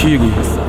شیری.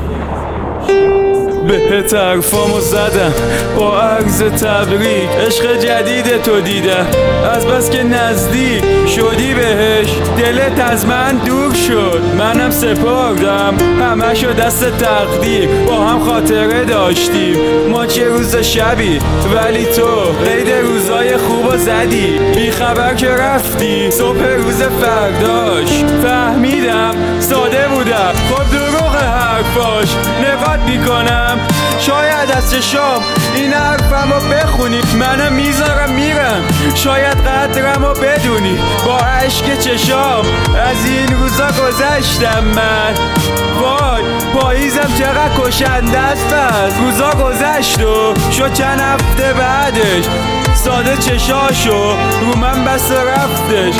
بهت حرفامو زدم با عرض تبریک، عشق جدید تو دیدم از بس که نزدیک شدی بهش، دلت از من دور شد منم سپردم همشو دست تقدیر. با هم خاطره داشتیم ما چه روز شبی، ولی تو قید روزای خوبو زدی. بی خبر که رفتی صبح روز فرداش فهمیدم ساده بودم، خب دروغ حرفاش نقاد میکنم. شاید از چشام این حرفمو بخونی، منم میذارم میرم شاید قدرمو بدونی. با عشق چشام از این روزا گذشتم من، وای پاییزم چقدر کشنده است. بس روزا گذشت و شد چند هفته بعدش ساده چشاشو رو من بس رفتش.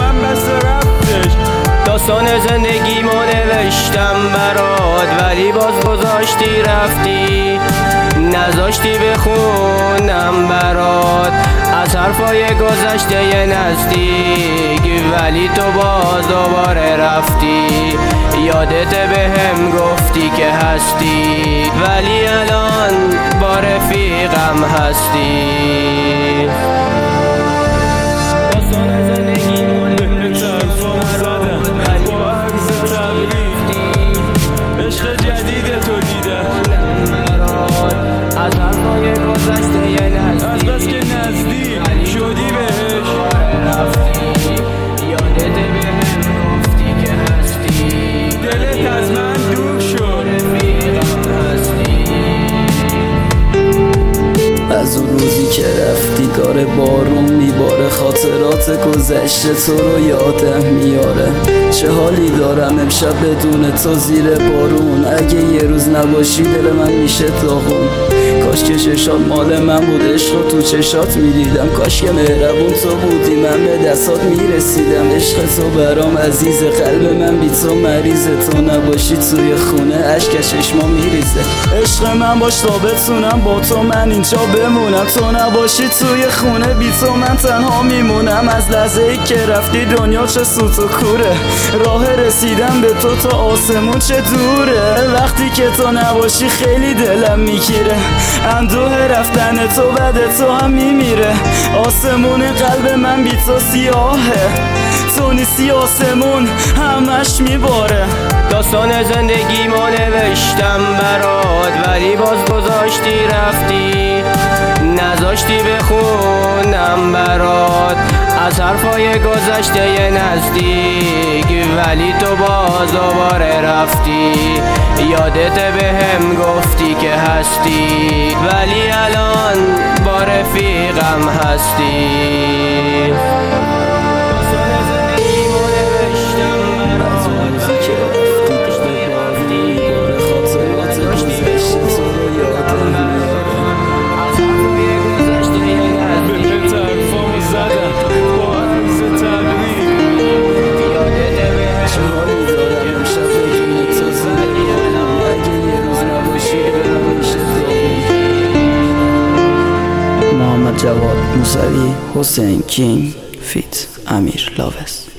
داستان زندگیمو نوشتم برات، ولی باز گذاشتی رفتی، نذاشتی بخونم برات از حرفای گذشته نزدیک. ولی تو باز دوباره رفتی، یادت بهم گفتی که هستی، ولی الان با رفیقم هستی. عشق جدید تو دیدم از حرفای گذشته از بس که نزدیک شدی بهش، رفتی، یادت بهم گفتی که هستی، دلت از من دور شد رفیقم هستی. از اون روزی که رفتی داره بارون میباره، خاطرات گذشته تو رو یادم میاره. چه حالی دارم امشب بدون تو زیر بارون، اگه یه روز نباشی دل من میشه داغون. کاش که چشات مال من بود، عشق رو تو چشات میدیدم، کاش که مهربون تو بودی من به دستات میرسیدم. عشق تو برام عزیز، قلب من بی تو مریضه، تو نباشی توی خونه اشک چشما میریزه. عشق من باش تا بتونم با تو من اینجا بمونم، تو نباشی توی خونه بی تو من تنها میمونم. از لحظه ای که رفتی دنیا چه سوت و کوره، راه رسیدم به تو تا آسمون چه دوره. وقتی که تو نباشی خیلی دلم میگیره، اندوه رفتن تو بعد تو هم میمیره. آسمون قلب من بی تو سیاهه، تو نیستی آسمون همش میباره. داستان زندگیمو نوشتم برات، ولی باز گذاشتی رفتی، نذاشتی بخونم برات از حرفای گذشته نزدیک. ولی تو باز دوباره رفتی، یادت بهم گفتی که هستی، ولی الان با رفیقم هستی. محمد جواد موسوی، حسین کینگ فیت امیر لاوس.